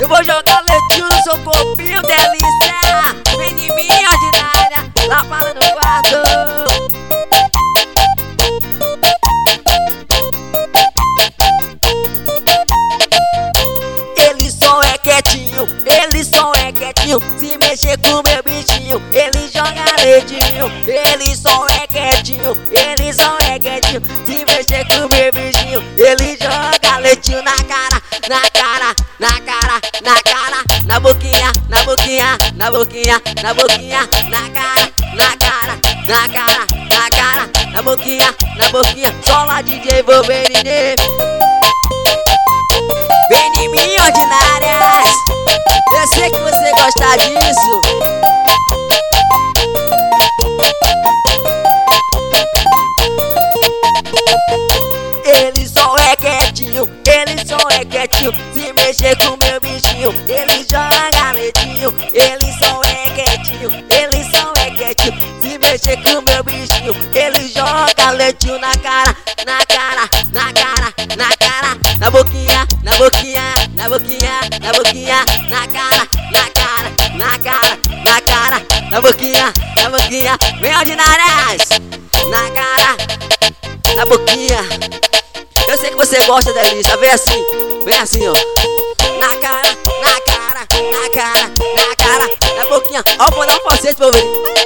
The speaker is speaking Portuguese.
Eu vou jogar leitinho no seu corpinho, delícia. Vem em mim, ordinária, lá para no quarto. Ele só é quietinho, ele só é quietinho. Se mexer com meu bichinho, ele joga leitinho. Ele só é quietinho, ele só é quietinho. Se mexer com meu bichinho, ele joga leitinho na cara, na cara, na cara, na cara, na boquinha, na boquinha, na boquinha, na boquinha, na cara, na cara, na cara, na cara, na boquinha, na boquinha. Sola DJ Wolverine. Vem em mim, ordinárias. Eu sei que você gosta disso. Ele só é quietinho, ele só é quietinho. Se mexer com meu bichinho, ele joga leitinho. Ele só é quietinho, ele só é quietinho. Se mexer com meu bichinho, ele joga leitinho na cara, na cara, na cara, na cara, na boquinha, na boquinha, na boquinha, na boquinha, na cara, na cara, na cara, na cara, na boquinha, na boquinha. Vem, ordinárias, na cara, na boquinha. Eu sei que você gosta, delícia. Vem assim, ó. Na cara, na cara, na cara, na cara, na boquinha. Ó, vou dar um falsete pra eu ver.